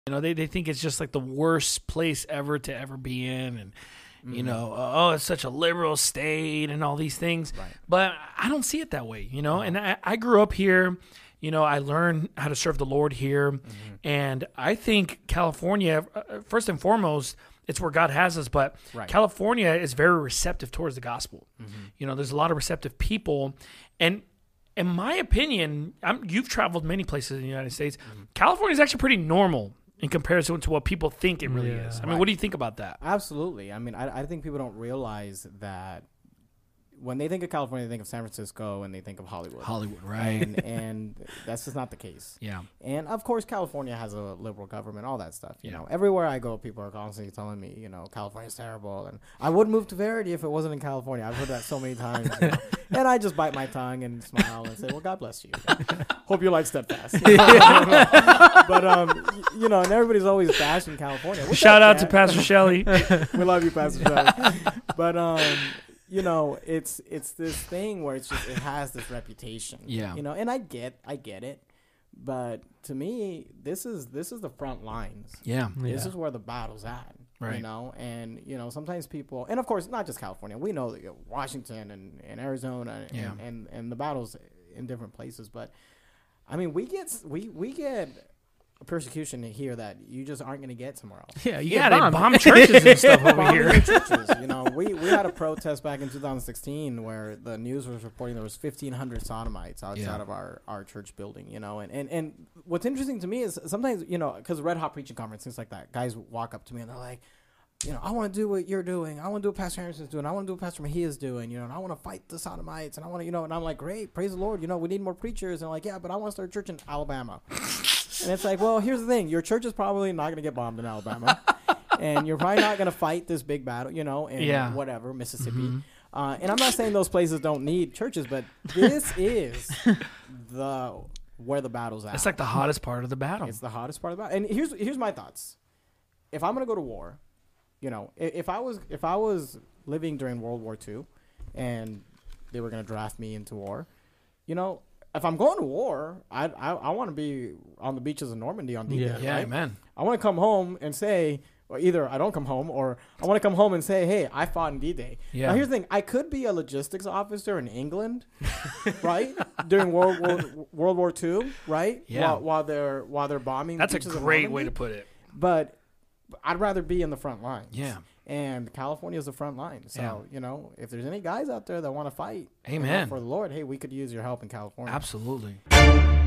You know, they think it's just like the worst place ever to ever be in, and you know, oh, it's such a liberal state and all these things. Right. But I don't see it that way, you know. And I grew up here. You know, I learned how to serve the Lord here, and I think California, first and foremost, it's where God has us. But California is very receptive towards the gospel. You know, there's a lot of receptive people, and in my opinion, you've traveled many places in the United States. California is actually pretty normal in comparison to what people think it really is. I mean, what do you think about that? Absolutely. I mean, I think people don't realize that when they think of California, they think of San Francisco and they think of Hollywood. Hollywood, right. And that's just not the case. Yeah. And, of course, California has a liberal government, all that stuff. You know, everywhere I go, people are constantly telling me, you know, California's terrible. And I wouldn't move to Verity if it wasn't in California. I've heard that so many times. You know? And I just bite my tongue and smile and say, well, God bless you. Hope your life's steadfast. But, you know, and everybody's always bashing California. Shout out to Pastor Shelley. We love you, Pastor Shelley. But, you know, it's this thing where it has this reputation. Yeah. You know, and I get it, but to me, this is the front lines. Yeah. This is where the battle's at. Right. You know, and you know, sometimes people, and of course, not just California. We know that Washington and Arizona and the battles in different places. But I mean, we get persecution here that you just aren't going to get somewhere else. Yeah, you got to bomb churches and stuff over here. Churches, you know, we had a protest back in 2016 where the news was reporting there was 1,500 sodomites outside of our church building. You know, and what's interesting to me is sometimes, you know, because Red Hot Preaching Conference, things like that, guys walk up to me and they're like, you know, I want to do what you're doing. I want to do what Pastor Harrison's doing. I want to do what Pastor Mejia's doing. You know, and I want to fight the sodomites. And I want to, you know, and I'm like, great, praise the Lord. You know, we need more preachers. And I'm like, yeah, but I want to start a church in Alabama. And it's like, well, here's the thing. Your church is probably not going to get bombed in Alabama. And you're probably not going to fight this big battle, you know, in whatever, Mississippi. And I'm not saying those places don't need churches, but this is where the battle's at. It's like the hottest part of the battle. It's the hottest part of the battle. And here's my thoughts. If I'm going to go to war, you know, if I was living during World War II and they were going to draft me into war, you know, if I'm going to war, I want to be on the beaches of Normandy on D-Day. Yeah, right? man. I want to come home and say, or either I don't come home, or I want to come home and say, hey, I fought in D-Day. Yeah. Now, here's the thing. I could be a logistics officer in England, right, during World War II, right? Yeah. While they're bombing. That's a beaches of great Normandy. way to put it. But I'd rather be in the front lines. Yeah. And California is the front line. So, you know, if there's any guys out there that want to fight Amen. for the Lord, hey, we could use your help in California. Absolutely.